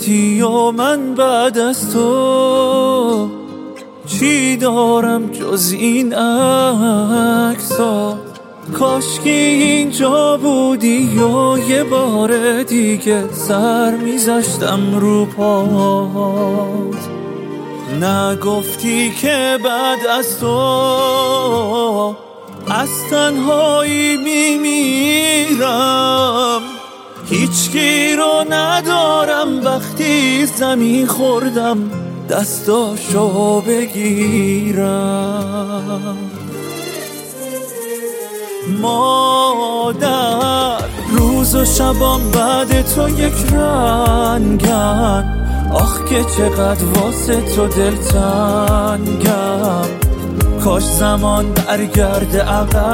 رفتی و من بعد از تو چی دارم جز این عکس‌ها. کاشکی اینجا بودی و یه بار دیگه سر میذاشتم رو پات. نگفتی که بعد از تو از تنهایی میمیرم، هیچکی رو ندارم وقتی زمین خوردم دستاشو بگیرم. مادر روز و شبام بعد تو یک رنگن، آخ که چقدر واسه تو دلتنگم. کاش زمان برگرده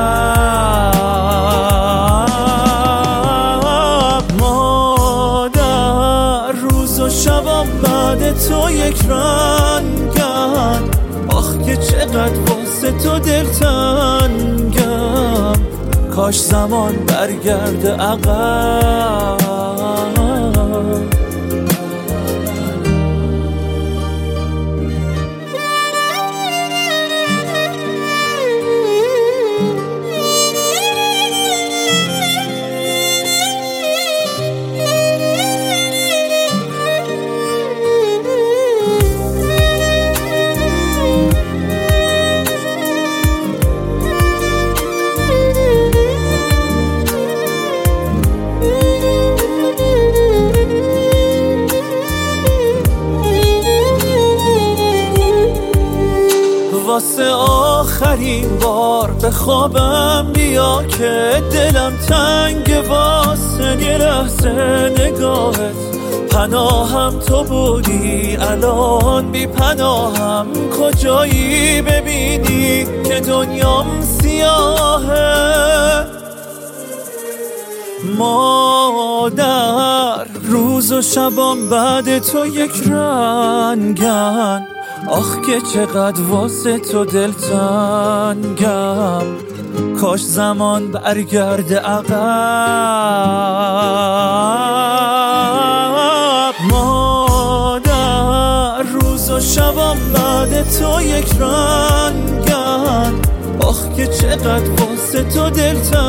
عقب. مادر روز و شبام بعد تو یک رنگن، آخ که چقدر واسه تو دلتنگم. کاش زمان برگرده عقب. واسه آخرین بار به خوابم بیا که دلم تنگ واسه یه لحظه نگاهت. پناهم تو بودی الان بی پناهم، کجایی ببینی که دنیام سیاهه. مادر روز و شبام بعد تو یک رنگن، آخ که چقدر واسه تو دلتنگم. کاش زمان برگرده عقب. مادر روز و شبام بعد تو یک رنگن، آخ که چقدر واسه تو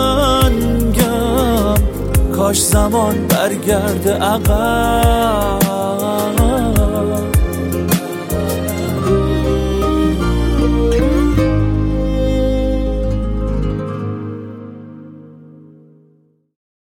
دلتنگم. کاش زمان برگرده عقب.